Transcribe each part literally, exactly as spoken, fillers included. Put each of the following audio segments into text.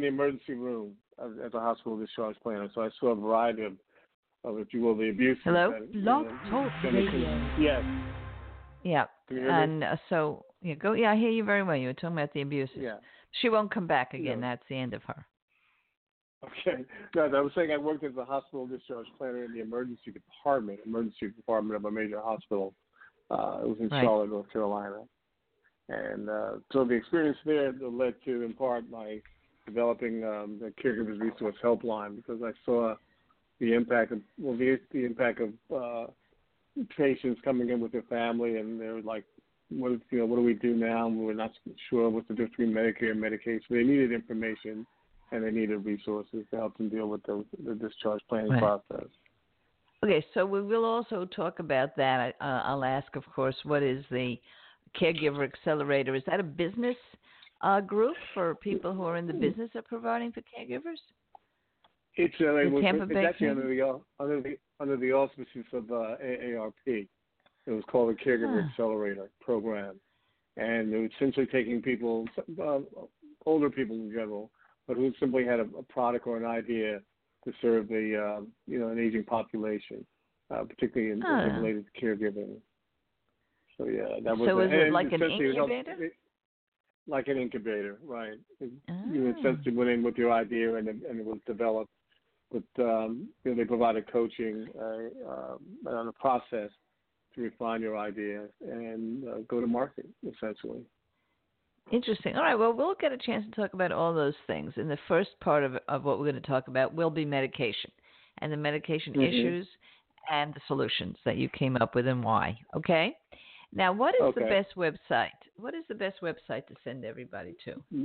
in the emergency room as a hospital discharge planner, so I saw a variety of, of if you will, the abuses. Hello? That, Blog you know, Talk Radio. Yes. Yeah. Can you hear And me? uh, so, yeah, go. Yeah, I hear you very well. You were talking about the abuses. Yeah. She won't come back again. Yeah. That's the end of her. Okay. No, I was saying I worked as a hospital discharge planner in the emergency department, emergency department of a major hospital. Uh, it was in Right. Charlotte, North Carolina. And uh, so the experience there led to, in part, my developing um, the Caregivers Resource Helpline, because I saw the impact of, well, the, the impact of uh, patients coming in with their family, and they were like, what, you know, what do we do now? We're not sure what's the difference between Medicare and Medicaid. So they needed information, and they needed resources to help them deal with the, the discharge planning Right. process. Okay, so we will also talk about that. Uh, I'll ask, of course, what is the Caregiver Accelerator? Is that a business uh, group for people who are in the business of providing for caregivers? It's, uh, it was, Tampa it's Bay actually under the, under the under the auspices of uh, A A R P. It was called the Caregiver Huh. Accelerator Program. And it was essentially taking people, uh, older people in general, but who simply had a, a product or an idea to serve the, uh, you know, an aging population, uh, particularly in, Oh. in related to caregiving. So yeah, that was. So a, is it and like an essentially it helped- incubator? it- like an incubator, right? It, Oh. You essentially went in with your idea, and it, and it was developed. But um, you know, they provided coaching uh, uh, on the process to refine your idea and uh, go to market, essentially. Interesting. All right, well, we'll get a chance to talk about all those things. And the first part of, of what we're going to talk about will be medication and the medication Mm-hmm. issues and the solutions that you came up with and why. Okay? Now, what is Okay. the best website? What is the best website to send everybody to?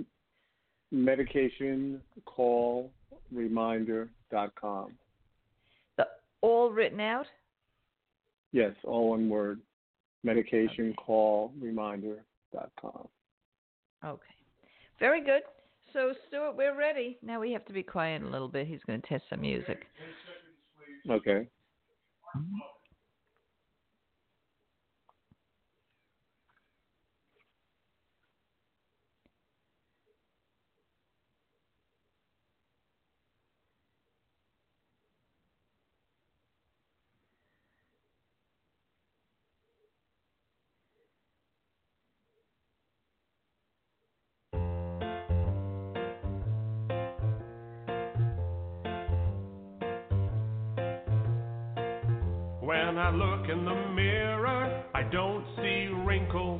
medication call reminder dot com. The, all written out? Yes, all one word. medication call reminder dot com. Okay. Very good. So, Stuart, we're ready. Now we have to be quiet a little bit. He's going to test some music. Okay. When I look in the mirror, I don't see wrinkles.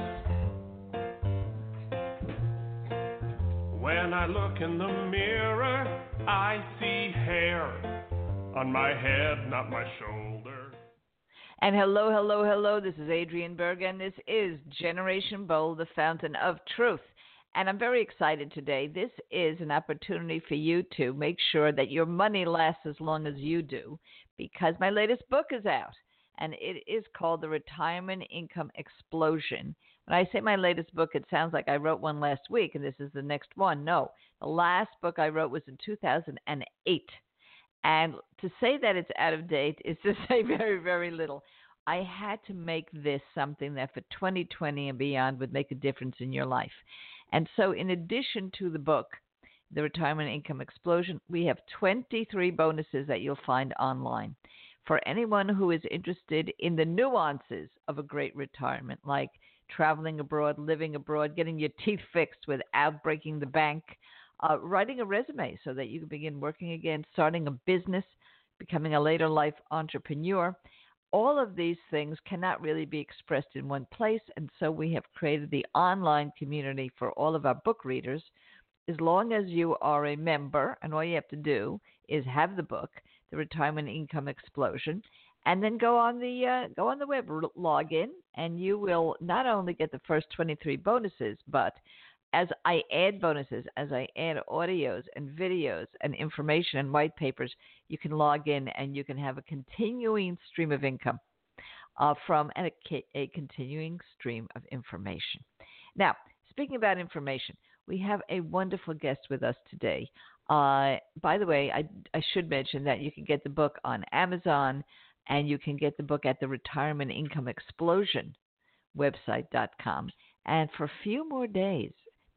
When I look in the mirror, I see hair on my head, not my shoulder. And hello, hello, hello. This is Adrienne Berg, and this is Generation Bold, the fountain of truth. And I'm very excited today. This is an opportunity for you to make sure that your money lasts as long as you do, because my latest book is out, and it is called The Retirement Income Explosion. When I say my latest book, it sounds like I wrote one last week, and this is the next one. No, the last book I wrote was in two thousand eight. And to say that it's out of date is to say very, very little. I had to make this something that for twenty twenty and beyond would make a difference in your life. And so in addition to the book, The Retirement Income Explosion, we have twenty-three bonuses that you'll find online for anyone who is interested in the nuances of a great retirement, like traveling abroad, living abroad, getting your teeth fixed without breaking the bank, uh, writing a resume so that you can begin working again, starting a business, becoming a later life entrepreneur. All of these things cannot really be expressed in one place, and so we have created the online community for all of our book readers. As long as you are a member, and all you have to do is have the book, The Retirement Income Explosion, and then go on the uh, go on the web, log in, and you will not only get the first twenty-three bonuses, but as I add bonuses, as I add audios and videos and information and white papers, you can log in and you can have a continuing stream of income uh, from a, a continuing stream of information. Now, speaking about information, we have a wonderful guest with us today. Uh, by the way, I, I should mention that you can get the book on Amazon, and you can get the book at the Retirement Income Explosion website dot com. And for a few more days,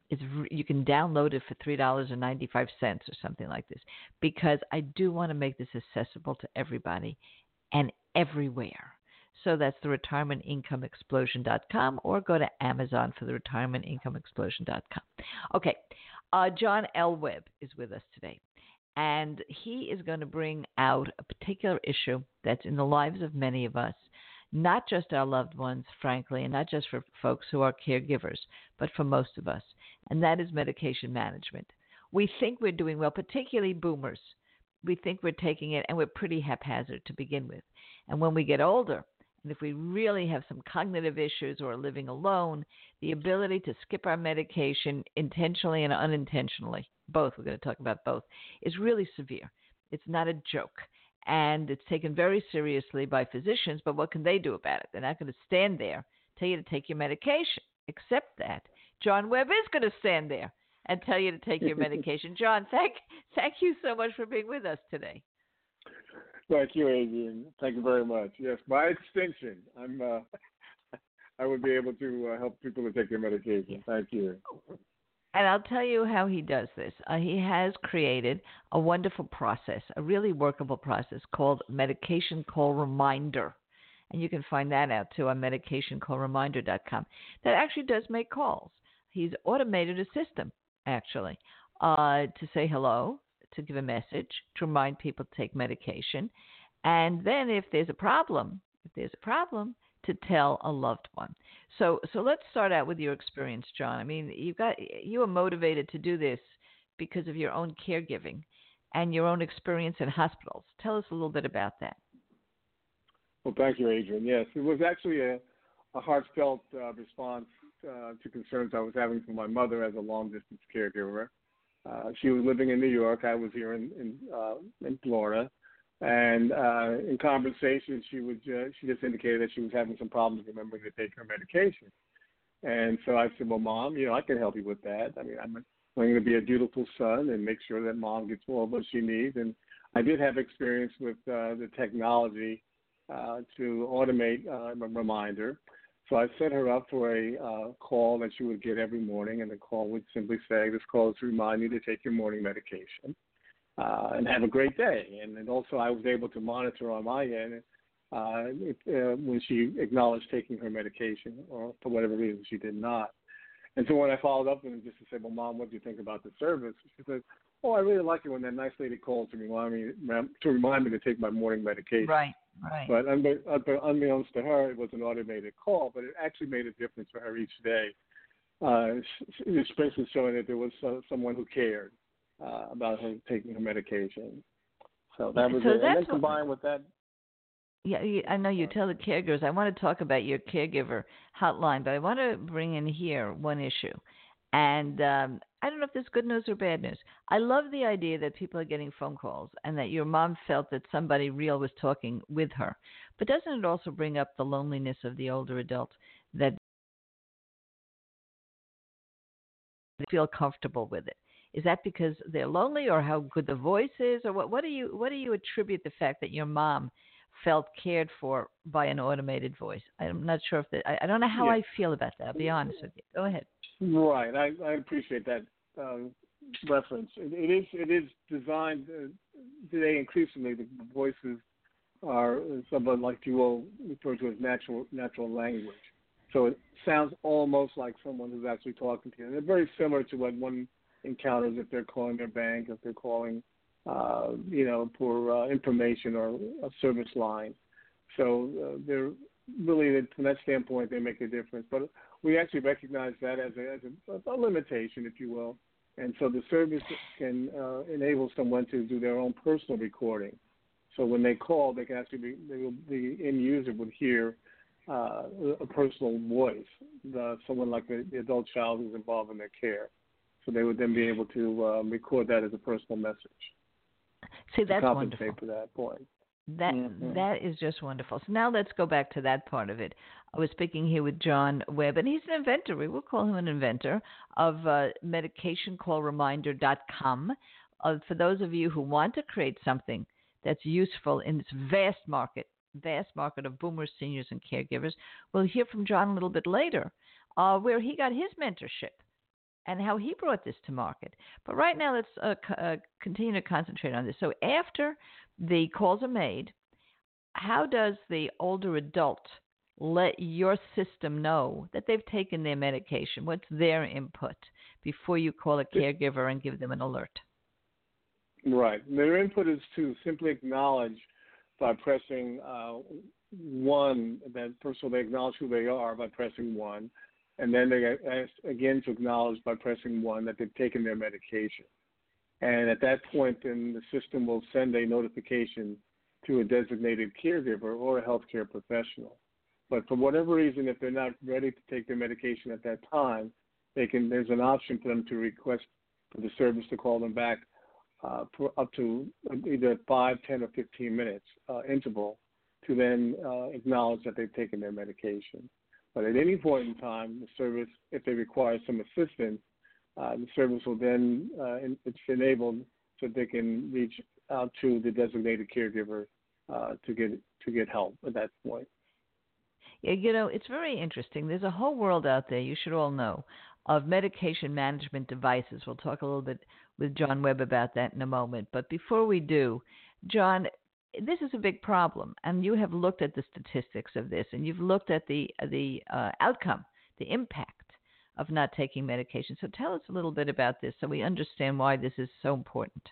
It's, you can download it for three dollars and ninety-five cents or something like this, because I do want to make this accessible to everybody and everywhere. So that's the retirement income explosion dot com, or go to Amazon for the retirement income explosion dot com. Okay, uh, John L. Webb is with us today, and he is going to bring out a particular issue that's in the lives of many of us, not just our loved ones, frankly, and not just for folks who are caregivers, but for most of us, and that is medication management. We think we're doing well, particularly boomers. We think we're taking it, and we're pretty haphazard to begin with. And when we get older, and if we really have some cognitive issues or are living alone, the ability to skip our medication intentionally and unintentionally, both, we're going to talk about both, is really severe. It's not a joke. And it's taken very seriously by physicians, but what can they do about it? They're not going to stand there, tell you to take your medication. Except that John Webb is going to stand there and tell you to take your medication. John, thank thank you so much for being with us today. Thank you, Adrian. Thank you very much. Yes, by extension, I'm. Uh, I would be able to uh, help people to take their medication. Thank you. And I'll tell you how he does this. Uh, he has created a wonderful process, a really workable process called Medication Call Reminder. And you can find that out, too, on medication call reminder dot com. That actually does make calls. He's automated a system, actually, uh, to say hello, to give a message, to remind people to take medication. And then if there's a problem, if there's a problem, to tell a loved one. So so let's start out with your experience, John. I mean, you got you were motivated to do this because of your own caregiving and your own experience in hospitals. Tell us a little bit about that. Well, thank you, Adrian. Yes, it was actually a, a heartfelt uh, response uh, to concerns I was having for my mother as a long-distance caregiver. Uh, she was living in New York. I was here in in, uh, in Florida. And uh, in conversation, she would uh, she just indicated that she was having some problems remembering to take her medication. And so I said, well, Mom, you know, I can help you with that. I mean, I'm going to be a dutiful son and make sure that Mom gets all of what she needs. And I did have experience with uh, the technology uh, to automate uh, a reminder. So I set her up for a uh, call that she would get every morning, and the call would simply say, this call is to remind you to take your morning medication. Uh, and have a great day. And, and also I was able to monitor on my end uh, it, uh, when she acknowledged taking her medication, or for whatever reason she did not. And so when I followed up and just to say, well, Mom, what do you think about the service? She said, oh, I really like it when that nice lady calls to remind me to remind me to take my morning medication. Right, right. But unbeknownst to her, it was an automated call, but it actually made a difference for her each day. Uh, it's basically showing that there was uh, someone who cared Uh, about her taking her medication. So that was so it. And then what, combined with that. Yeah, I know you tell the caregivers. I want to talk about your caregiver hotline, but I want to bring in here one issue. And um, I don't know if this is good news or bad news. I love the idea that people are getting phone calls and that your mom felt that somebody real was talking with her. But doesn't it also bring up the loneliness of the older adults, that they feel comfortable with it? Is that because they're lonely, or how good the voice is, or what? What do you what do you attribute the fact that your mom felt cared for by an automated voice? I'm not sure if that. I, I don't know how yeah. I feel about that. I'll be honest with you. Go ahead. Right, I, I appreciate that um, reference. It, it is it is designed uh, today. Increasingly, the voices are somewhat like you will refer to as natural natural language. So it sounds almost like someone who's actually talking to you. And they're very similar to what one encounters if they're calling their bank, if they're calling, uh, you know, for uh, information or a service line. So uh, they're really, from that standpoint, they make a difference. But we actually recognize that as a, as a, a limitation, if you will. And so the service can uh, enable someone to do their own personal recording. So when they call, they can actually be, they will, the end user would hear uh, a personal voice, the, someone like the, the adult child who's involved in their care. So they would then be able to um, record that as a personal message. See, that's to wonderful. For that point. That mm-hmm. that is just wonderful. So now let's go back to that part of it. I was speaking here with John Webb, and he's an inventor. We will call him an inventor of uh, medication call reminder dot com. Uh, for those of you who want to create something that's useful in this vast market, vast market of boomers, seniors, and caregivers, we'll hear from John a little bit later, uh, where he got his mentorship. and how he brought this to market. But right now, let's uh, c- uh, continue to concentrate on this. So after the calls are made, how does the older adult let your system know that they've taken their medication? What's their input before you call a caregiver and give them an alert? Right. Their input is to simply acknowledge by pressing uh, one, that first of all, they acknowledge who they are by pressing one, and then they ask again to acknowledge by pressing one that they've taken their medication. And at that point, then the system will send a notification to a designated caregiver or a healthcare professional. But for whatever reason, if they're not ready to take their medication at that time, they can. There's an option for them to request for the service to call them back uh, for up to either five, ten, or fifteen minutes uh, interval to then uh, acknowledge that they've taken their medication. But at any point in time, the service, if they require some assistance, uh, the service will then, uh, it's enabled so they can reach out to the designated caregiver uh, to get to get help at that point. Yeah, you know, it's very interesting. There's a whole world out there, you should all know, of medication management devices. We'll talk a little bit with John Webb about that in a moment. But before we do, John, this is a big problem, and you have looked at the statistics of this, and you've looked at the the uh, outcome, the impact of not taking medication. So tell us a little bit about this so we understand why this is so important.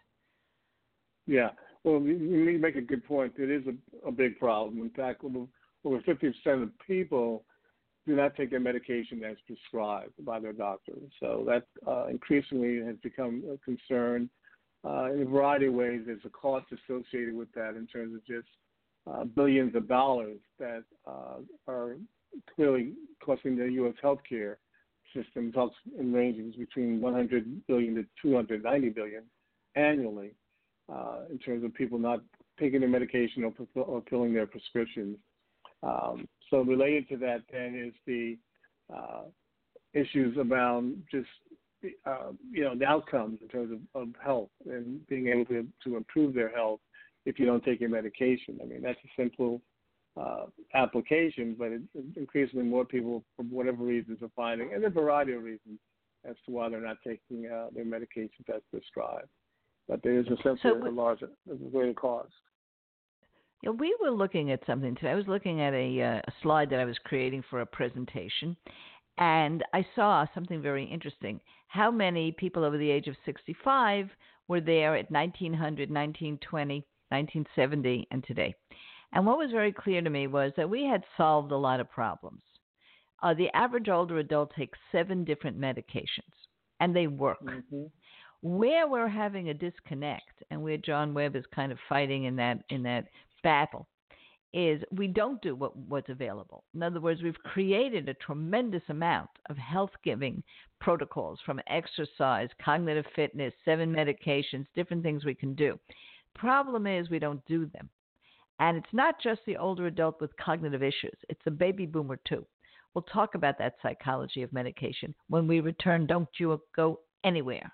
Yeah, well, you, you make a good point. It is a, a big problem. In fact, over, over fifty percent of people do not take their medication as prescribed by their doctor. So that uh, increasingly has become a concern. Uh, in a variety of ways, there's a cost associated with that in terms of just uh, billions of dollars that uh, are clearly costing the U S healthcare system, talks in ranges between one hundred billion dollars to two hundred ninety billion dollars annually uh, in terms of people not taking their medication or, or filling their prescriptions. Um, so related to that then is the uh, issues around just Uh, you know, the outcomes in terms of, of health and being able to, to improve their health if you don't take your medication. I mean, that's a simple uh, application, but it, increasingly more people, for whatever reasons, are finding, and a variety of reasons, as to why they're not taking uh, their medications as prescribed. But there is a simply so we, a larger, a greater cost. You know, we were looking at something today. I was looking at a, uh, a slide that I was creating for a presentation, and I saw something very interesting. How many people over the age of sixty-five were there at nineteen hundred, nineteen twenty, nineteen seventy, and today? And what was very clear to me was that we had solved a lot of problems. Uh, the average older adult takes seven different medications, and they work. Mm-hmm. Where we're having a disconnect, and where John Webb is kind of fighting in that in that battle, is we don't do what, what's available. In other words, we've created a tremendous amount of health-giving protocols, from exercise, cognitive fitness, seven medications, different things we can do. Problem is we don't do them. And it's not just the older adult with cognitive issues. It's the baby boomer too. We'll talk about that psychology of medication when we return. Don't you go anywhere.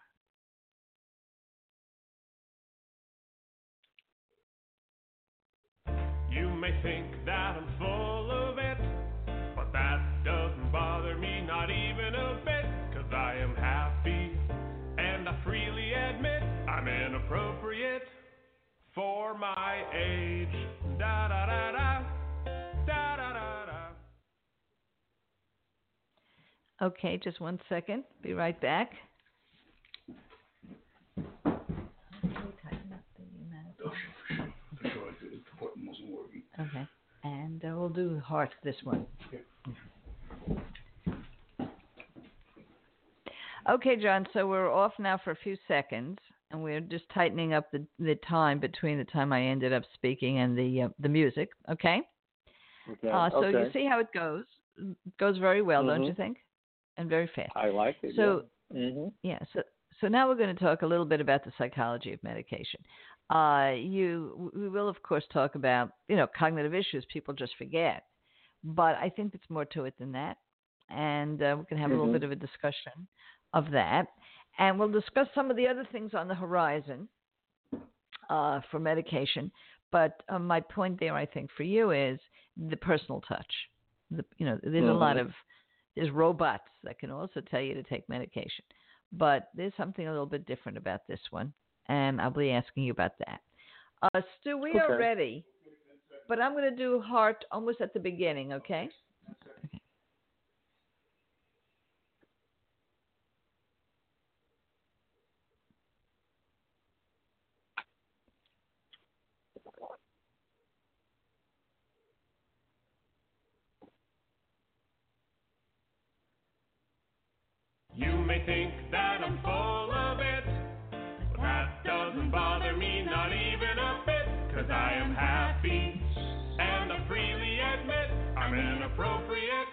You may think that I'm full of it, but that doesn't bother me, not even a bit, 'cause I am happy, and I freely admit I'm inappropriate for my age. Da da da da, da da da da. Okay, just one second. Be right back. Okay, and uh, we'll do heart this one. Okay, John, so we're off now for a few seconds, and we're just tightening up the, the time between the time I ended up speaking and the uh, the music, okay? Okay. Uh, so okay. you see how it goes. It goes very well, mm-hmm. don't you think? And very fast. I like it, so, yeah. Mm-hmm. yeah, so, so now we're going to talk a little bit about the psychology of medication. Uh, you, we will, of course, talk about, you know, cognitive issues people just forget. But I think there's more to it than that. And uh, we can have mm-hmm. a little bit of a discussion of that. And we'll discuss some of the other things on the horizon uh, for medication. But uh, my point there, I think, for you is the personal touch. The, you know, there's mm-hmm. a lot of, there's robots that can also tell you to take medication. but there's something a little bit different about this one, and I'll be asking you about that. Uh, Stu, we Okay. are ready, but I'm going to do heart almost at the beginning, okay? Okay. You may think that I'm full of it, but that doesn't bother me, not even a bit, 'cause I am happy, and I freely admit I'm inappropriate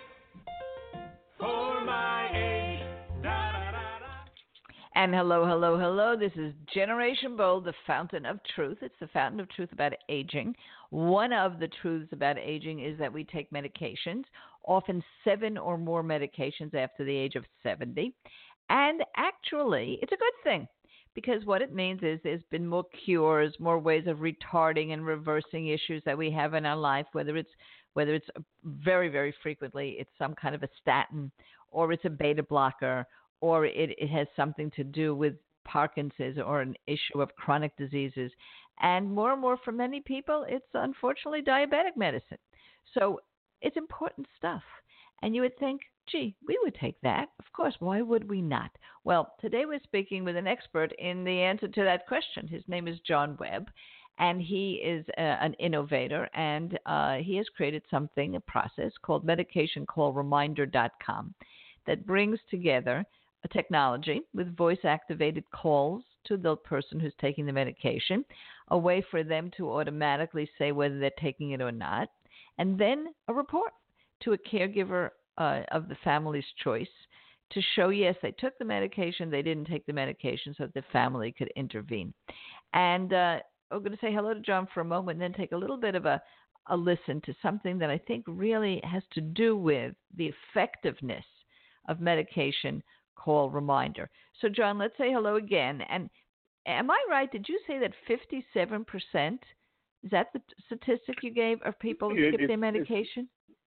for my age. Da, da, da, da. And hello, hello, hello. This is Generation Bold, the fountain of truth. It's the fountain of truth about aging. One of the truths about aging is that we take medications, often seven or more medications after the age of seventy. And actually, it's a good thing, because what it means is there's been more cures, more ways of retarding and reversing issues that we have in our life, whether it's whether it's very, very frequently it's some kind of a statin, or it's a beta blocker, or it, it has something to do with Parkinson's or an issue of chronic diseases. And more and more for many people, it's unfortunately diabetic medicine. So it's important stuff. And you would think, gee, we would take that. Of course, why would we not? Well, today we're speaking with an expert in the answer to that question. His name is John Webb, and he is uh, an innovator, and uh, he has created something, a process called medication call reminder dot com that brings together a technology with voice-activated calls to the person who's taking the medication, a way for them to automatically say whether they're taking it or not, and then a report to a caregiver uh, of the family's choice to show, yes, they took the medication, they didn't take the medication, so that the family could intervene. And uh, we're going to say hello to John for a moment and then take a little bit of a, a listen to something that I think really has to do with the effectiveness of medication call reminder. So, John, let's say hello again. And am I right? Did you say that fifty-seven percent, is that the statistic you gave, of people It- skip it- their medication?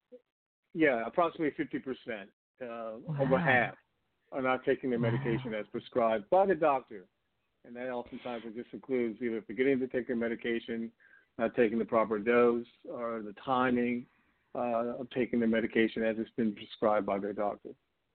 Yeah, approximately fifty percent, uh, Wow. over half, are not taking their Wow. medication as prescribed by the doctor. And that oftentimes it just includes either forgetting to take their medication, not taking the proper dose, or the timing uh, of taking their medication as it's been prescribed by their doctor.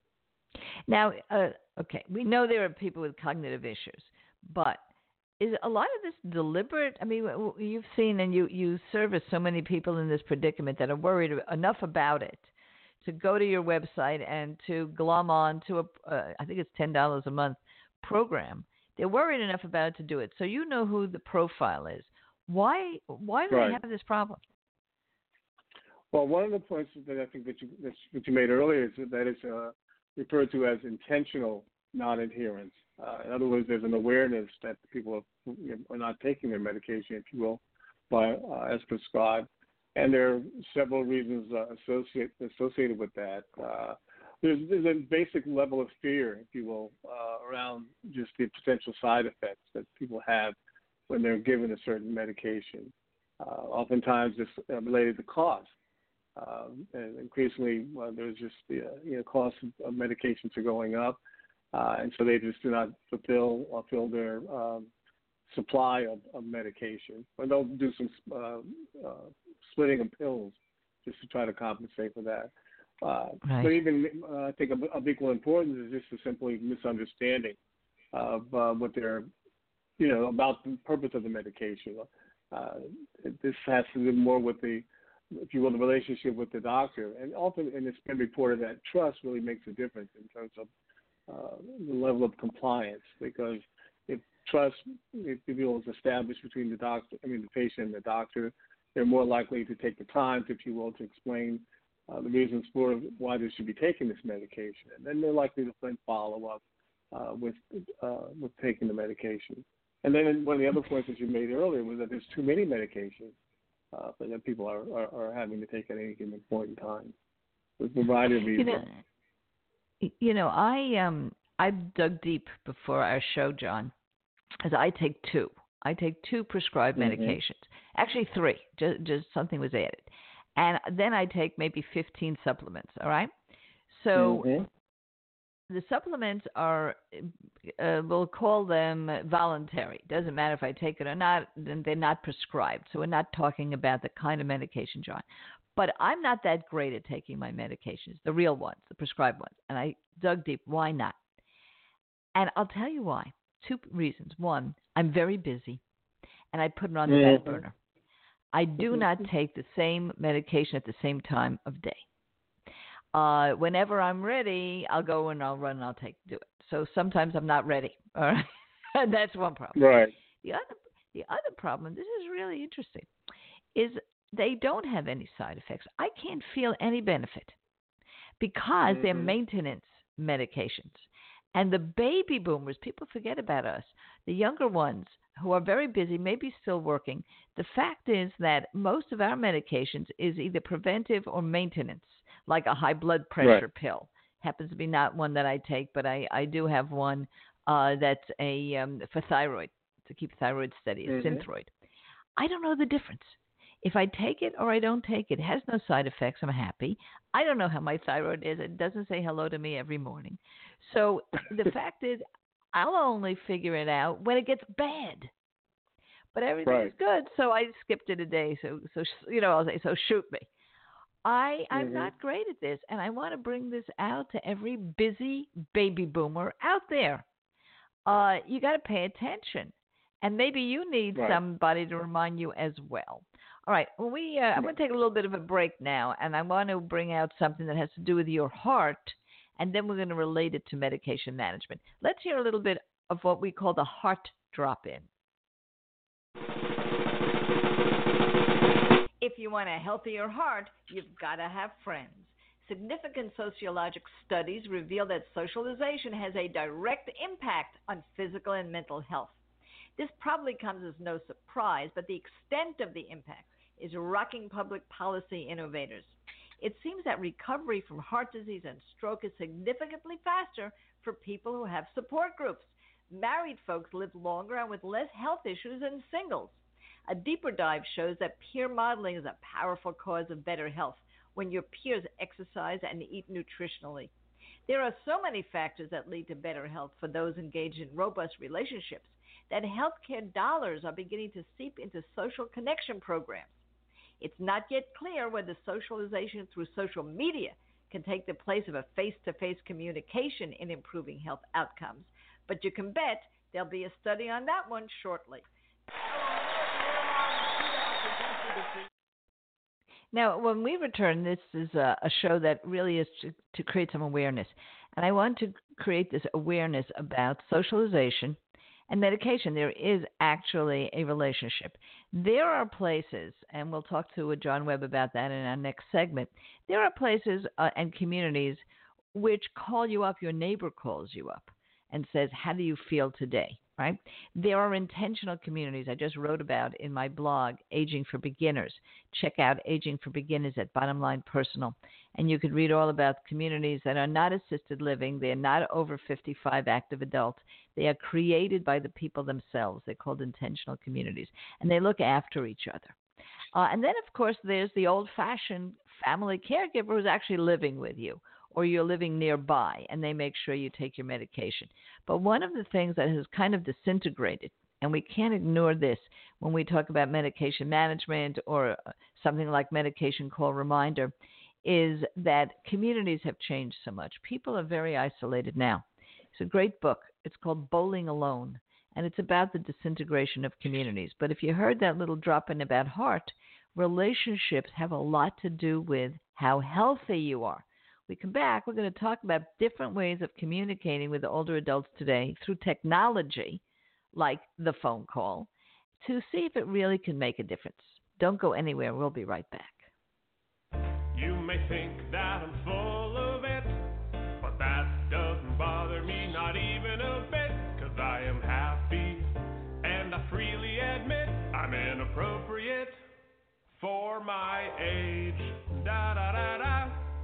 Now, uh, okay, we know there are people with cognitive issues, but is a lot of this deliberate? I mean, w- you've seen and you, you service so many people in this predicament that are worried enough about it to go to your website and to glom on to a, uh, I think it's ten dollars a month program. They're worried enough about it to do it. So you know who the profile is. Why, why do Right. they have this problem? Well, one of the points that I think that you, that that you made earlier is that it's uh, referred to as intentional non-adherence. Uh, in other words, there's an awareness that people are, you know, are not taking their medication, if you will, by uh, as prescribed, and there are several reasons uh, associate, associated with that. Uh, there's, there's a basic level of fear, if you will, uh, around just the potential side effects that people have when they're given a certain medication. Uh, oftentimes, it's uh, related to cost. Um, and increasingly, uh, there's just the uh, you know costs of medications are going up, uh, and so they just do not fulfill or fill their um, supply of, of medication, or they'll do some uh, uh, splitting of pills just to try to compensate for that. Uh, Right. But even uh, I think of, of equal importance is just a simply misunderstanding of uh, what they're you know about the purpose of the medication. Uh, this has to do more with the if you will, the relationship with the doctor. And often, and it's been reported that trust really makes a difference in terms of uh, the level of compliance, because if trust, if you will, is established between the doctor, I mean, the patient and the doctor, they're more likely to take the time, if you will, to explain uh, the reasons for why they should be taking this medication. And then they're likely to then follow up uh, with, uh, with taking the medication. And then one of the other points that you made earlier was that there's too many medications Uh, that people are, are, are having to take at any given point in time. There's a variety of reasons. You know, you know, I um I dug deep before our show, John, as I take two. I take two prescribed Mhm. medications. Actually, three. Just, just something was added, and then I take maybe fifteen supplements. All right. So Mhm. the supplements are, uh, we'll call them voluntary. Doesn't matter if I take it or not, then they're not prescribed. So we're not talking about the kind of medication, John. But I'm not that great at taking my medications, the real ones, the prescribed ones. And I dug deep. Why not? And I'll tell you why. Two reasons. One, I'm very busy, and I put it on the mm-hmm. back burner. I do not take the same medication at the same time of day. Uh, whenever I'm ready, I'll go and I'll run and I'll take do it. So sometimes I'm not ready. All right, and that's one problem. Right. The other, the other problem. This is really interesting. Is they don't have any side effects. I can't feel any benefit because mm-hmm. they're maintenance medications. And the baby boomers, people forget about us. The younger ones who are very busy, maybe still working. The fact is that most of our medications is either preventive or maintenance, like a high blood pressure right. pill. Happens to be not one that I take, but I, I do have one uh, that's a um, for thyroid, to keep thyroid steady, a mm-hmm. Synthroid. I don't know the difference. If I take it or I don't take it, it has no side effects. I'm happy. I don't know how my thyroid is. It doesn't say hello to me every morning. So the fact is, I'll only figure it out when it gets bad. But everything's right. good, so I skipped it a day. So, so you know, I'll say, so shoot me. I, I'm mm-hmm. not great at this, and I want to bring this out to every busy baby boomer out there. Uh, you got to pay attention, and maybe you need right. somebody to remind you as well. All right, well, we uh, I'm going to take a little bit of a break now, and I want to bring out something that has to do with your heart, and then we're going to relate it to medication management. Let's hear a little bit of what we call the heart drop-in. If you want a healthier heart, you've got to have friends. Significant sociologic studies reveal that socialization has a direct impact on physical and mental health. This probably comes as no surprise, but the extent of the impact is rocking public policy innovators. It seems that recovery from heart disease and stroke is significantly faster for people who have support groups. Married folks live longer and with less health issues than singles. A deeper dive shows that peer modeling is a powerful cause of better health when your peers exercise and eat nutritionally. There are so many factors that lead to better health for those engaged in robust relationships that healthcare dollars are beginning to seep into social connection programs. It's not yet clear whether socialization through social media can take the place of a face-to-face communication in improving health outcomes, but you can bet there'll be a study on that one shortly. Now, when we return, this is a, a show that really is to, to create some awareness. And I want to create this awareness about socialization and medication. There is actually a relationship. There are places, and we'll talk to John Webb about that in our next segment, there are places uh, and communities which call you up, your neighbor calls you up and says, how do you feel today? Right? There are intentional communities I just wrote about in my blog, Aging for Beginners. Check out Aging for Beginners at Bottom Line Personal. And you can read all about communities that are not assisted living. They're not over fifty-five active adults. They are created by the people themselves. They're called intentional communities. And they look after each other. Uh, and then, of course, there's the old-fashioned family caregiver who's actually living with you, or you're living nearby, and they make sure you take your medication. But one of the things that has kind of disintegrated, and we can't ignore this when we talk about medication management or something like Medication Call Reminder, is that communities have changed so much. People are very isolated now. It's a great book. It's called Bowling Alone, and it's about the disintegration of communities. But if you heard that little drop-in about heart, relationships have a lot to do with how healthy you are. We come back, we're going to talk about different ways of communicating with older adults today through technology, like the phone call, to see if it really can make a difference. Don't go anywhere. We'll be right back. You may think that I'm full of it, but that doesn't bother me, not even a bit, because I am happy, and I freely admit I'm inappropriate for my age. Da-da-da-da.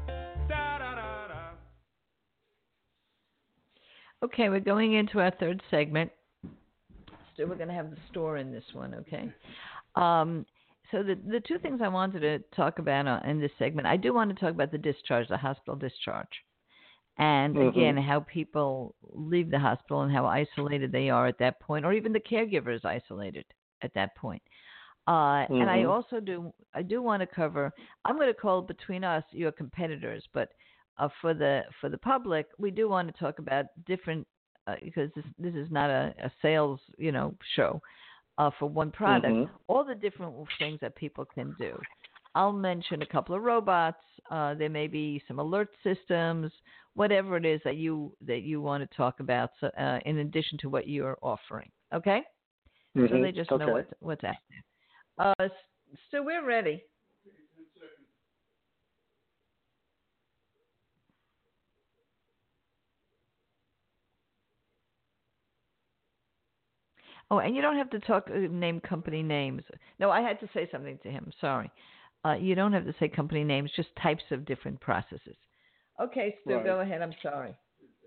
Okay, we're going into our third segment. So we're going to have the store in this one, okay? Um, so the the two things I wanted to talk about in this segment, I do want to talk about the discharge, the hospital discharge. And again, Mm-hmm. how people leave the hospital and how isolated they are at that point, or even the caregiver is isolated at that point. Uh, and I Mm-hmm. also do I do want to cover. I'm going to call between us your competitors, but uh, for the for the public, we do want to talk about different uh, because this this is not a, a sales you know show uh, for one product. Mm-hmm. All the different things that people can do. I'll mention a couple of robots. Uh, there may be some alert systems, whatever it is that you that you want to talk about. So, uh, in addition to what you're offering, okay? So they just Mm-hmm. know Okay. what what's out there. Uh, so we're ready. Oh, and you don't have to talk uh, name company names. No, I had to say something to him. Sorry. Uh, you don't have to say company names, just types of different processes. Okay, Stu, Right. go ahead. I'm sorry.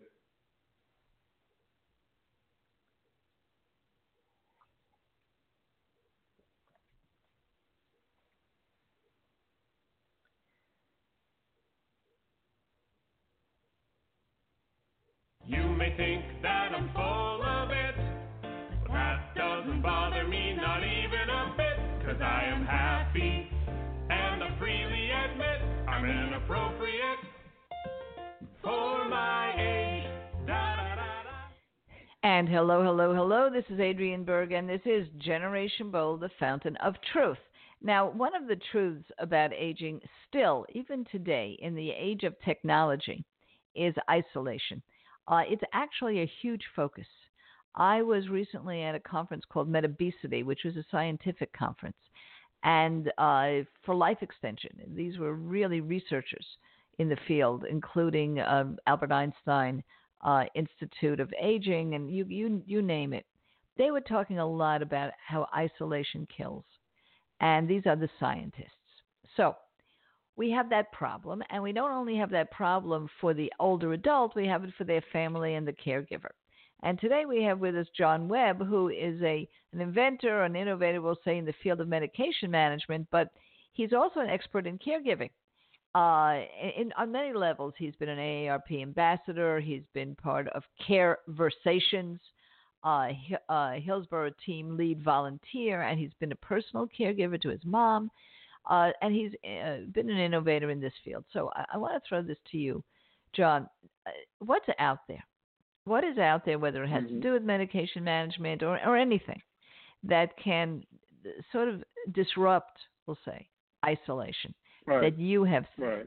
You may think that I'm full of it, but that doesn't bother me not even a bit, 'cause I am happy, and I freely admit I'm inappropriate for my age. Da, da, da, da. And hello, hello, hello. This is Adrienne Berg, and this is Generation Bold, the fountain of truth. Now, one of the truths about aging, still, even today, in the age of technology, is isolation. Uh, it's actually a huge focus. I was recently at a conference called Metabesity, which was a scientific conference, and uh, for life extension. These were really researchers in the field, including um, Albert Einstein uh, Institute of Aging, and you, you you name it. They were talking a lot about how isolation kills, and these are the scientists. So we have that problem, and we don't only have that problem for the older adult, we have it for their family and the caregiver. And today we have with us John Webb, who is a an inventor, an innovator, we'll say, in the field of medication management, but he's also an expert in caregiving. Uh, in, on many levels, he's been an A A R P ambassador. He's been part of Careversations, uh, uh, Hillsborough team lead volunteer, and he's been a personal caregiver to his mom. Uh, and he's uh, been an innovator in this field. So I, I want to throw this to you, John. Uh, what's out there? What is out there, whether it has to Mm-hmm. do with medication management or, or anything that can sort of disrupt, we'll say, isolation Right. that you have seen? Right.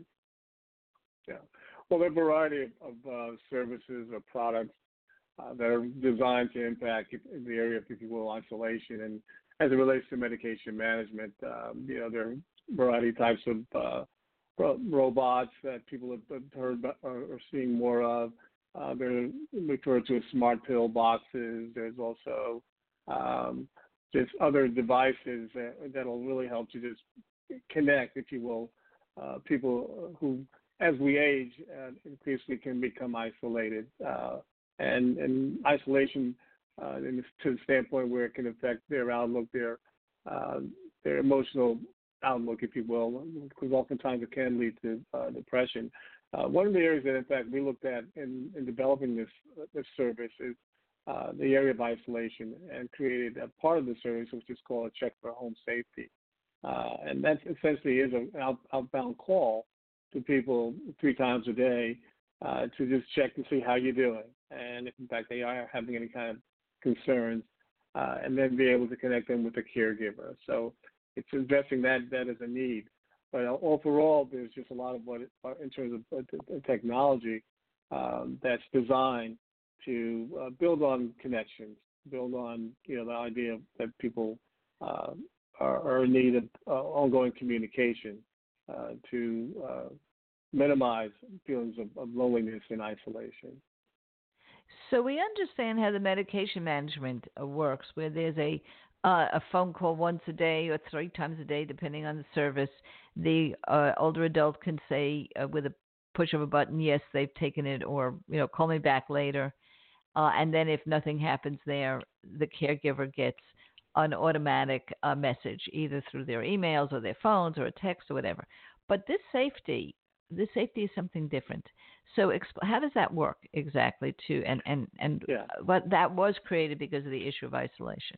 Yeah. Well, there are a variety of, of uh, services or products uh, that are designed to impact in the area of, if you will, isolation. And as it relates to medication management, um, you know, there are a variety of types of uh, ro- robots that people have heard about, or are seeing more of. Uh, they're referred to as smart pill boxes. There's also um, just other devices that that'll really help to just connect, if you will, uh, people who, as we age, uh, increasingly can become isolated, uh, and and isolation, uh, in, to the standpoint where it can affect their outlook, their uh, their emotional outlook, if you will, because oftentimes it can lead to uh, depression. Uh, one of the areas that, in fact, we looked at in, in developing this this service is uh, the area of isolation, and created a part of the service which is called a check for home safety. Uh, and that essentially is an out, outbound call to people three times a day uh, to just check to see how you're doing, and if in fact they are having any kind of concerns, uh, and then be able to connect them with a caregiver. So it's addressing that that as a need. But overall, there's just a lot of what, in terms of uh, technology, um, that's designed to uh, build on connections, build on you know the idea that people uh, are, are in need of uh, ongoing communication uh, to uh, minimize feelings of, of loneliness and isolation. So we understand how the medication management uh, works, where there's a uh, a phone call once a day or three times a day, depending on the service. The uh, older adult can say uh, with a push of a button, yes, they've taken it, or you know, call me back later. Uh, and then if nothing happens there, the caregiver gets an automatic uh, message, either through their emails or their phones or a text or whatever. But this safety the safety is something different. So exp- how does that work exactly? To and and and Yeah. what that was created because of the issue of isolation.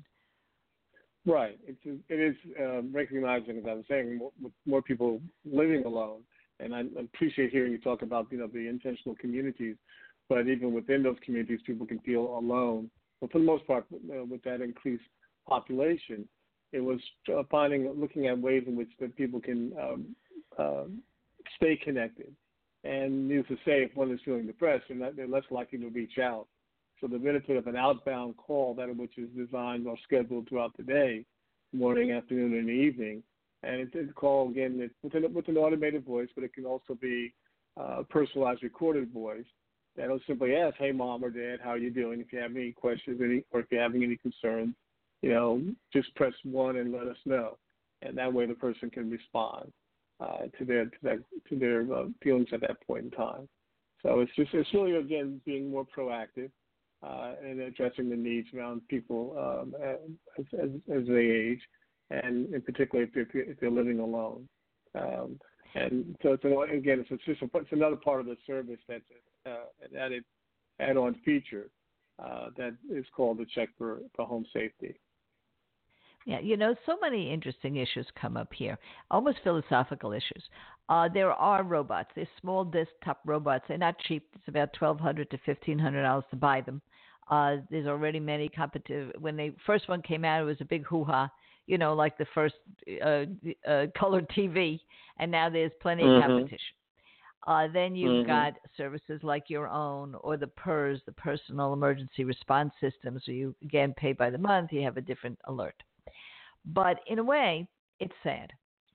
Right. It's it is um, recognizing, as I was saying, more, more people living alone, and I appreciate hearing you talk about you know the intentional communities, but even within those communities, people can feel alone. But for the most part, uh, with that increased population, it was uh, finding, looking at ways in which that people can um, uh, stay connected. And needless to say, if one is feeling depressed, they're, not, they're less likely to reach out. So the benefit of an outbound call, that which is designed or scheduled throughout the day, morning, afternoon, and evening, and it's a call again it's with, an, with an automated voice, but it can also be uh, a personalized recorded voice that'll simply ask, "Hey, mom or dad, how are you doing? If you have any questions, any, or if you're having any concerns, you know, just press one and let us know." And that way, the person can respond uh, to their to their to their uh, feelings at that point in time. So it's just it's really again being more proactive. Uh, and addressing the needs around people um, as, as, as they age, and in particular if they're, if they're living alone. Um, and so, it's an, again, it's, just a, it's another part of the service that's uh, an added add-on feature uh, that is called the Check for, for Home Safety. Yeah, you know, so many interesting issues come up here, almost philosophical issues. Uh, there are robots. They're small desktop robots. They're not cheap. It's about twelve hundred dollars to fifteen hundred dollars to buy them. Uh, there's already many competitive. When the first one came out, it was a big hoo-ha, you know, like the first uh, uh, colored T V, and now there's plenty mm-hmm. of competition. Uh, then you've mm-hmm. got services like your own or the P E R S, the Personal Emergency Response System. So you, again, pay by the month. You have a different alert. But in a way, it's sad.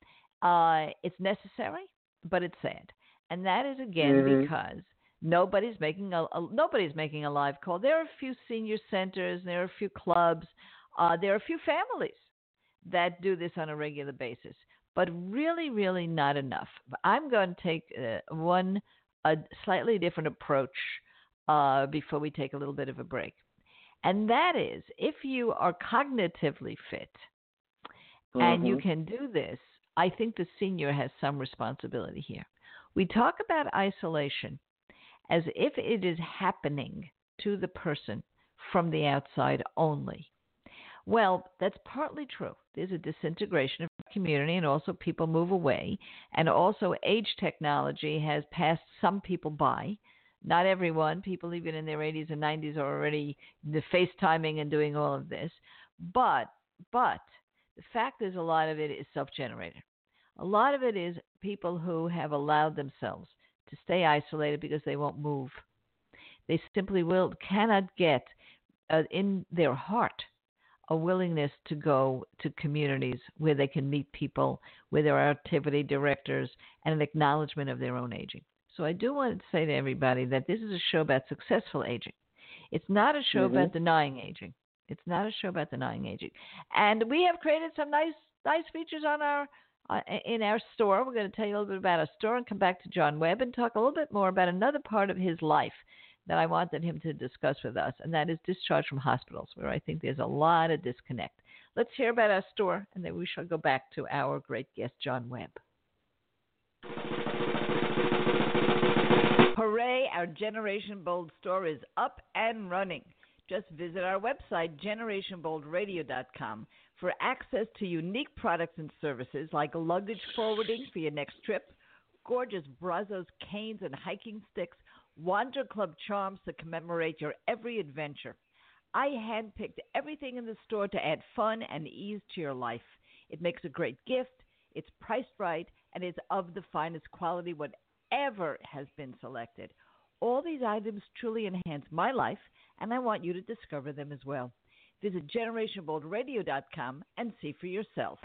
Uh, it's necessary, but it's sad. And that is, again, mm-hmm. because nobody's making a, a nobody's making a live call. There are a few senior centers, there are a few clubs, uh, there are a few families that do this on a regular basis, but really, really not enough. I'm going to take uh, one a slightly different approach uh, before we take a little bit of a break, and that is if you are cognitively fit mm-hmm. and you can do this, I think the senior has some responsibility here. We talk about isolation as if it is happening to the person from the outside only. Well, that's partly true. There's a disintegration of the community, and also people move away. And also age technology has passed some people by. Not everyone. People even in their eighties and nineties are already the FaceTiming and doing all of this. But, but the fact is a lot of it is self-generated. A lot of it is people who have allowed themselves to stay isolated because they won't move. They simply will cannot get uh, in their heart a willingness to go to communities where they can meet people, where there are activity directors, and an acknowledgement of their own aging. So I do want to say to everybody that this is a show about successful aging. It's not a show mm-hmm. about denying aging. It's not a show about denying aging. And we have created some nice, nice features on our Uh, in our store. We're going to tell you a little bit about our store and come back to John Webb and talk a little bit more about another part of his life that I wanted him to discuss with us, and that is discharge from hospitals, where I think there's a lot of disconnect. Let's hear about our store, and then we shall go back to our great guest, John Webb. Hooray, our Generation Bold store is up and running. Just visit our website, generation bold radio dot com, for access to unique products and services like luggage forwarding for your next trip, gorgeous Brazos canes and hiking sticks, Wander Club charms to commemorate your every adventure. I handpicked everything in the store to add fun and ease to your life. It makes a great gift, it's priced right, and it's of the finest quality, whatever has been selected. All these items truly enhance my life, and I want you to discover them as well. Visit generation bold radio dot com and see for yourself.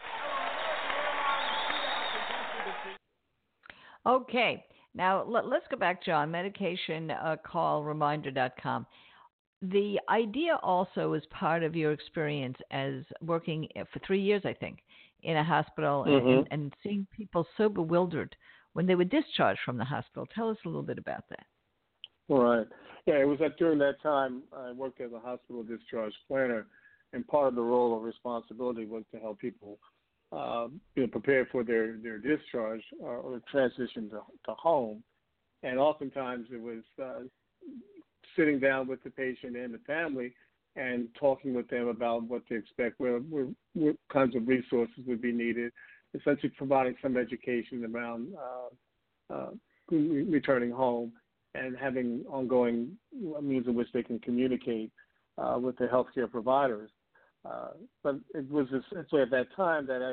Okay, now let, let's go back, John. Medication uh, call reminder dot com. The idea also is part of your experience as working for three years, I think, in a hospital mm-hmm. and, and seeing people so bewildered when they were discharged from the hospital. Tell us a little bit about that. All right. Yeah, it was that during that time I worked as a hospital discharge planner, and part of the role of responsibility was to help people uh, you know, prepared for their, their discharge or, or transition to, to home. And oftentimes it was uh, sitting down with the patient and the family and talking with them about what to expect, where, where, what kinds of resources would be needed, essentially providing some education around uh, uh, returning home and having ongoing means in which they can communicate uh, with the healthcare providers. Uh, but it was essentially at that time that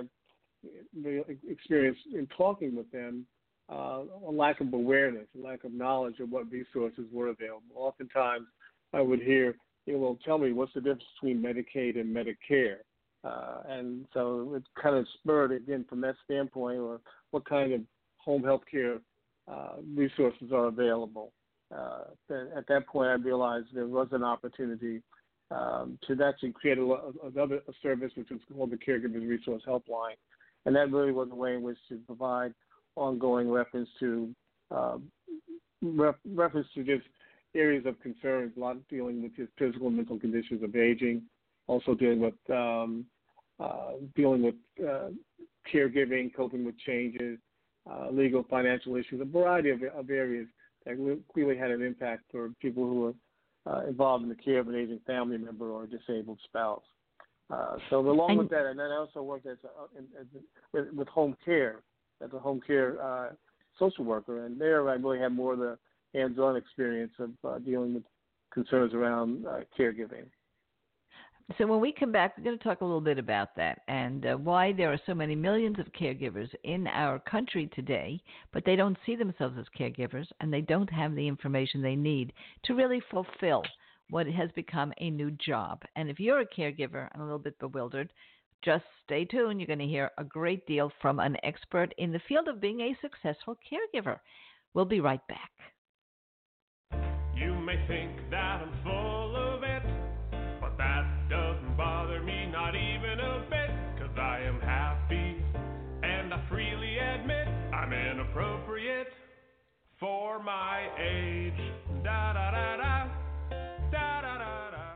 I experienced in talking with them uh, a lack of awareness, a lack of knowledge of what resources were available. Oftentimes I would hear, you know, well, tell me, what's the difference between Medicaid and Medicare? Uh, and so it kind of spurred, again, from that standpoint, or what kind of home health care uh, resources are available. Uh, at that point, I realized there was an opportunity um, to actually create a, another a service, which was called the Caregivers Resource Helpline. And that really was a way in which to provide ongoing reference to uh, ref, reference to just areas of concern, a lot of dealing with just physical and mental conditions of aging, also dealing with um, uh, dealing with uh, caregiving, coping with changes, uh, legal, financial issues, a variety of, of areas that clearly had an impact for people who were uh, involved in the care of an aging family member or a disabled spouse. Uh, so along and, with that, and then I also worked as, a, as a, with, with home care, as a home care uh, social worker, and there I really had more of the hands-on experience of uh, dealing with concerns around uh, caregiving. So when we come back, we're going to talk a little bit about that and uh, why there are so many millions of caregivers in our country today, but they don't see themselves as caregivers and they don't have the information they need to really fulfill what has become a new job. And if you're a caregiver and a little bit bewildered, just stay tuned. You're going to hear a great deal from an expert in the field of being a successful caregiver. We'll be right back. You may think that I'm full of it, but that doesn't bother me, not even a bit, 'cause I am happy, and I freely admit I'm inappropriate for my age. Da da da da, da da da da.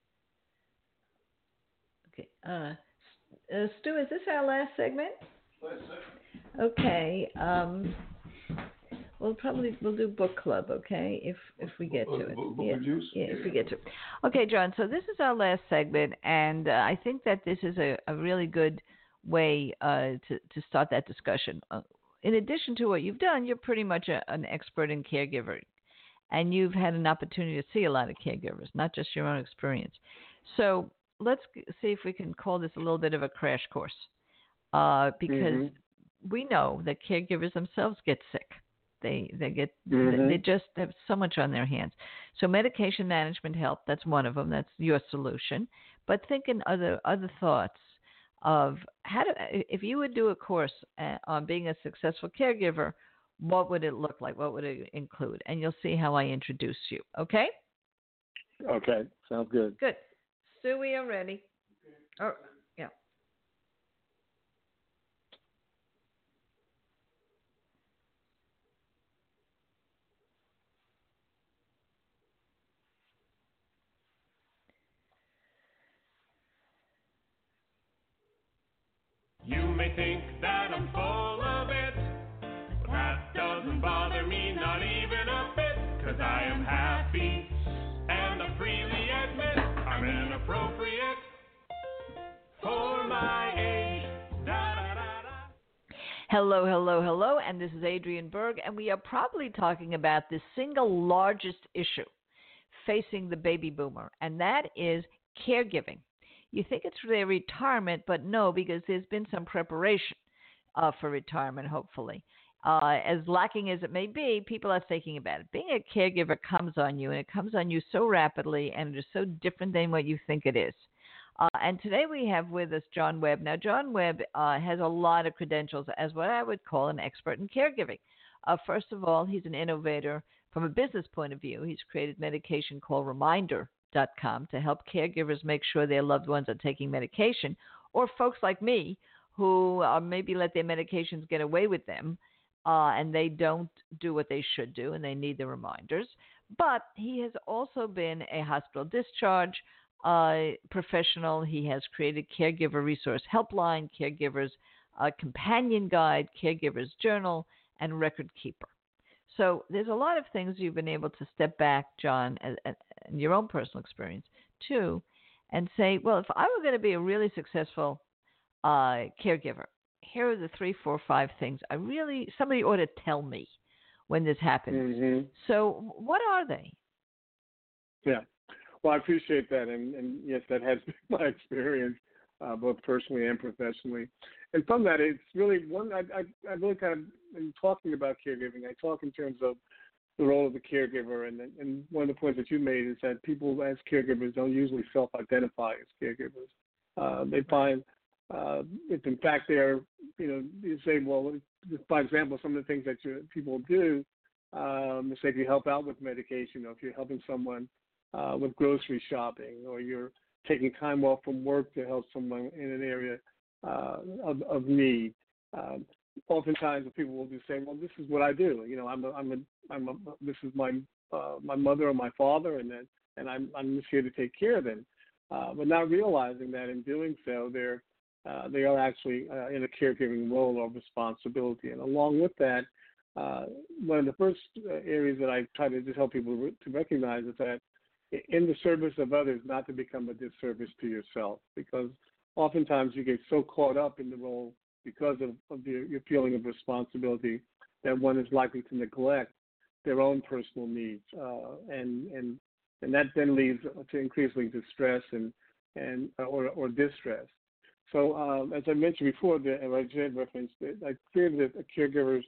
Okay, uh, uh, Stu, is this our last segment? Okay, um... We'll probably we'll do book club, okay? If if we get to it, book, book yeah, reviews? yeah, if we get to it. Okay, John. So this is our last segment, and uh, I think that this is a, a really good way uh, to to start that discussion. Uh, in addition to what you've done, you're pretty much a, an expert in caregiving, and you've had an opportunity to see a lot of caregivers, not just your own experience. So let's see if we can call this a little bit of a crash course, uh, because mm-hmm. we know that caregivers themselves get sick. They they get mm-hmm. they just have so much on their hands. So medication management help, that's one of them. That's your solution. But think in other other thoughts of how to, if you would do a course uh, on being a successful caregiver, what would it look like? What would it include? And you'll see how I introduce you. Okay? Okay, sounds good. Good. Sue, we are ready. Oh, yeah. You may think that I'm full of it, but that doesn't bother me, not even a bit, 'cause I am happy, and I freely admit I'm inappropriate for my age. Da, da, da, da. Hello, hello, hello, and this is Adrienne Berg, and we are probably talking about the single largest issue facing the baby boomer, and that is caregiving. You think it's their retirement, but no, because there's been some preparation uh, for retirement, hopefully. Uh, as lacking as it may be, people are thinking about it. Being a caregiver comes on you, and it comes on you so rapidly, and it is so different than what you think it is. Uh, and today we have with us John Webb. Now, John Webb uh, has a lot of credentials as what I would call an expert in caregiving. Uh, first of all, he's an innovator from a business point of view. He's created medication called Reminder dot com to help caregivers make sure their loved ones are taking medication, or folks like me who uh, maybe let their medications get away with them uh, and they don't do what they should do and they need the reminders. But he has also been a hospital discharge uh, professional. He has created Caregiver Resource Helpline, Caregivers uh, Companion Guide, Caregivers Journal, and Record Keeper. So there's a lot of things you've been able to step back, John, in your own personal experience, too, and say, well, if I were going to be a really successful uh, caregiver, here are the three, four, five things I really, somebody ought to tell me when this happens. Mm-hmm. So what are they? Yeah. Well, I appreciate that. And, and yes, that has been my experience, uh, both personally and professionally. And from that, it's really one, I, I, I really kind of, in talking about caregiving, I talk in terms of the role of the caregiver. And, and one of the points that you made is that people as caregivers don't usually self-identify as caregivers. Uh, they find, uh, if in fact they're, you know, you say, well, by example, some of the things that you, people do, um, say if you help out with medication, or if you're helping someone uh, with grocery shopping, or you're taking time off from work to help someone in an area uh, of, of need. Um, oftentimes, the people will just say, "Well, this is what I do. You know, I'm a, I'm a, I'm a, this is my uh, my mother or my father, and then and I'm I'm just here to take care of them." Uh, but not realizing that in doing so, they're uh, they are actually uh, in a caregiving role or responsibility. And along with that, uh, one of the first uh, areas that I try to just help people re- to recognize is that in the service of others, not to become a disservice to yourself, because oftentimes you get so caught up in the role because of, of the, your feeling of responsibility that one is likely to neglect their own personal needs, uh, and and and that then leads to increasingly distress and and or, or distress. So um, as I mentioned before, the I did reference, I created a caregivers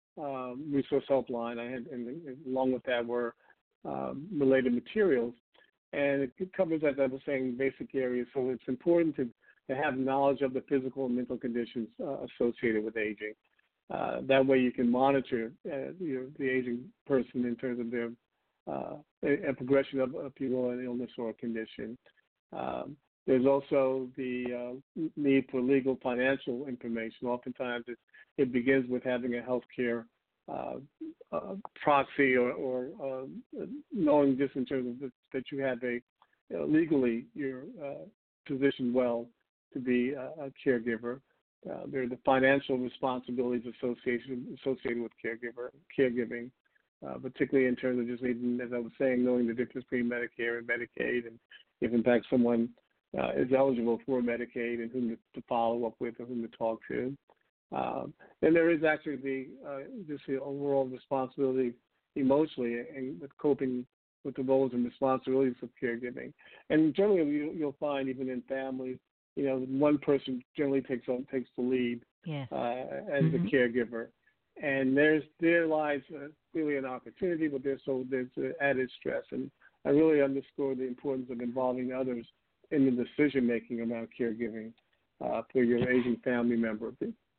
um, resource helpline. I had, and, and along with that were um, related materials, and it, it covers, as I was saying, basic areas. So it's important to, to have knowledge of the physical and mental conditions uh, associated with aging. Uh, that way, you can monitor uh, you know, the aging person in terms of their uh, a, a progression of, if you will, an illness or a condition. Um, there's also the uh, need for legal financial information. Oftentimes, it, it begins with having a health care uh, uh, proxy or, or uh, knowing just in terms of the, that you have a uh, legally you're uh, positioned well to be a, a caregiver. Uh, there are the financial responsibilities associated associated with caregiver caregiving, uh, particularly in terms of just needing, as I was saying, knowing the difference between Medicare and Medicaid, and if in fact someone uh, is eligible for Medicaid and whom to, to follow up with or whom to talk to. Um, and there is actually the uh, just the overall responsibility emotionally and with coping with the roles and responsibilities of caregiving. And generally, you, you'll find even in families, you know, one person generally takes on takes the lead Yes. uh, as Mm-hmm. the caregiver, and there's there lies uh, really an opportunity, but there's so there's uh, added stress. And I really underscore the importance of involving others in the decision making around caregiving uh, for your aging family member.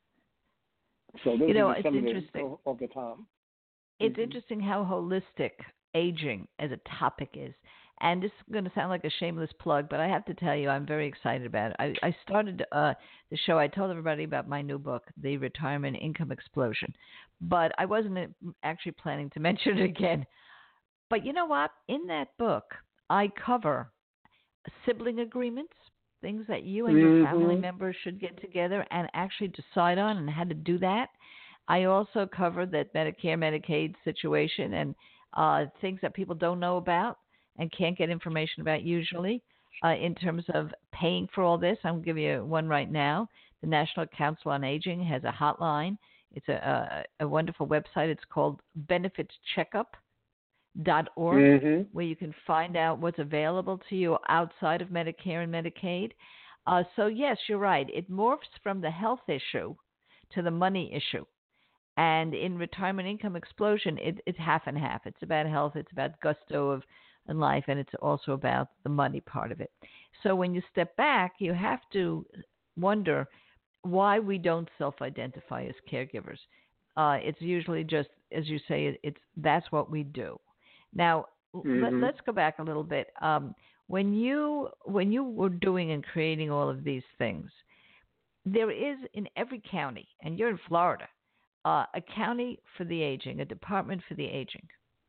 So those You know, are it's some of interesting. the of the top. It's Mm-hmm. interesting how holistic aging as a topic is. And this is going to sound like a shameless plug, but I have to tell you, I'm very excited about it. I, I started uh, the show, I told everybody about my new book, The Retirement Income Explosion. But I wasn't actually planning to mention it again. But you know what? In that book, I cover sibling agreements, things that you and your family Mm-hmm. members should get together and actually decide on and how to do that. I also cover that Medicare, Medicaid situation and uh, things that people don't know about and can't get information about usually uh, in terms of paying for all this. I'm going to give you one right now. The National Council on Aging has a hotline. It's a, a, a wonderful website. It's called benefits checkup dot org, Mm-hmm. where you can find out what's available to you outside of Medicare and Medicaid. Uh, so, yes, you're right. It morphs from the health issue to the money issue. And in Retirement Income Explosion, it, it's half and half. It's about health, it's about gusto of in life, and it's also about the money part of it. So when you step back, you have to wonder why we don't self-identify as caregivers. Uh, it's usually just, as you say, it, it's that's what we do. Now, Mm-hmm. let, let's go back a little bit. Um, when you when you were doing and creating all of these things, there is in every county, and you're in Florida, uh, a county for the aging, a department for the aging.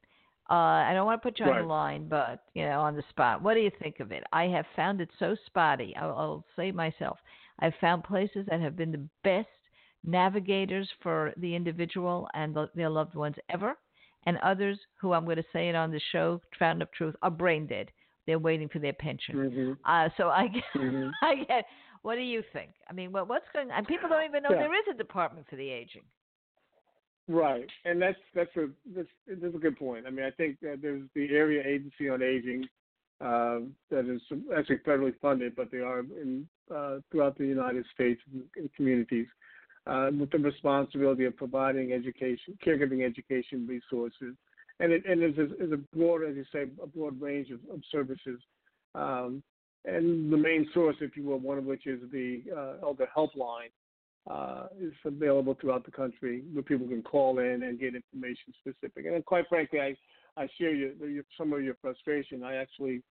Uh, I don't want to put you on Right. the line, but you know, on the spot. What do you think of it? I have found it so spotty. I'll, I'll say myself. I've found places that have been the best navigators for the individual and the, their loved ones ever, and others who I'm going to say it on the show, Fountain of Truth, are brain dead. They're waiting for their pension. Mm-hmm. Uh, so I get, Mm-hmm. I get. What do you think? I mean, what, what's going on? People don't even know Yeah. there is a department for the aging. Right, and that's that's a that's, that's a good point. I mean, I think that there's the Area Agency on Aging uh, that is actually federally funded, but they are in uh, throughout the United States and, and communities uh, with the responsibility of providing education, caregiving education resources, and it and it's a, it's a broad, as you say, a broad range of, of services. Um, and the main source, if you will, one of which is the uh, Elder Helpline. Uh, is available throughout the country where people can call in and get information specific. And then quite frankly, I, I share your, your, some of your frustration. I actually,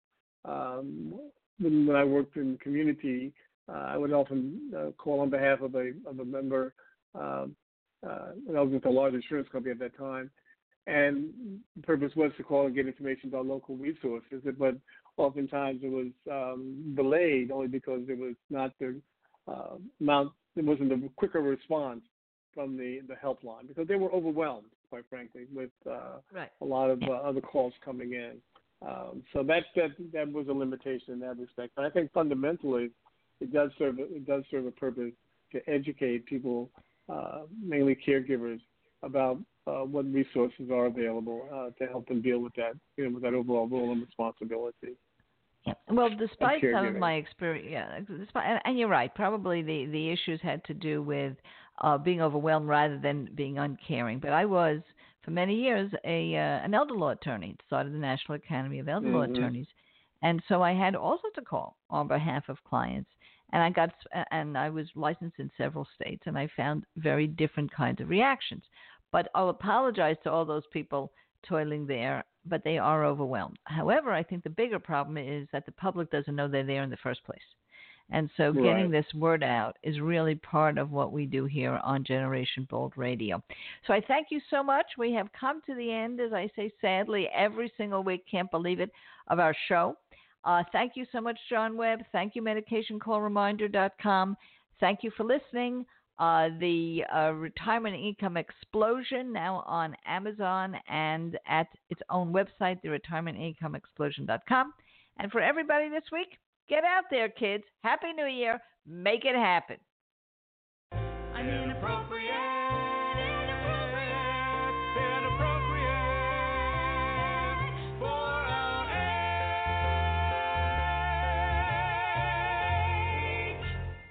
um, when, when I worked in the community, uh, I would often uh, call on behalf of a, of a member, um, uh, and I was with a large insurance company at that time. And the purpose was to call and get information about local resources, but oftentimes it was um, delayed only because there was not the uh, amount there wasn't a quicker response from the, the helpline because they were overwhelmed, quite frankly, with uh, Right. a lot of uh, other calls coming in. Um, so that, that that was a limitation in that respect. But I think fundamentally, it does serve it does serve a purpose to educate people, uh, mainly caregivers, about uh, what resources are available uh, to help them deal with that, you know, with that overall role and responsibility. Yeah. Well, despite some of caregiving. my experience, yeah, despite, and, and you're right. Probably the, the issues had to do with uh, being overwhelmed rather than being uncaring. But I was for many years a uh, an elder law attorney. Started the National Academy of Elder Law Mm-hmm. Attorneys, and so I had also to call on behalf of clients. And I got and I was licensed in several states, and I found very different kinds of reactions. But I'll apologize to all those people toiling there, but they are overwhelmed. However, I think the bigger problem is that the public doesn't know they're there in the first place. And so getting Right. this word out is really part of what we do here on Generation Bold Radio. So I thank you so much. We have come to the end, as I say, sadly, every single week, can't believe it, of our show. Uh, thank you so much, John Webb. Thank you, medication call reminder dot com. Thank you for listening. Uh, the uh, Retirement Income Explosion, now on Amazon and at its own website, the retirement income explosion dot com. And for everybody this week, get out there, kids. Happy New Year. Make it happen. I'm inappropriate, inappropriate for our age.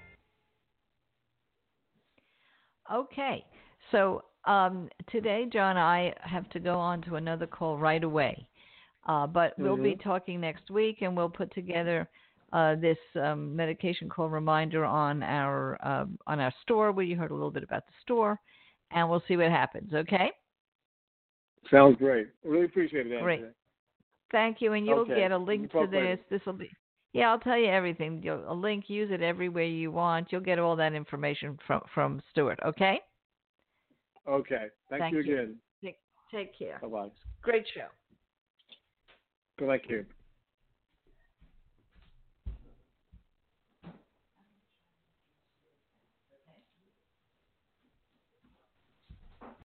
Okay. So um, today, John, I have to go on to another call right away. Uh, but we'll Mm-hmm. be talking next week, and we'll put together uh, this um, medication call reminder on our uh, on our store, where you heard a little bit about the store, and we'll see what happens. Okay? Sounds great. Really appreciate it, Great. Andrea. Thank you, and you'll Okay. get a link to We'll talk this. later. This will be, yeah, I'll tell you everything. You'll, a link, use it everywhere you want. You'll get all that information from from Stuart. Okay? Okay. Thank, Thank you you. again. Take, take care. Bye-bye. Great show. Thank you.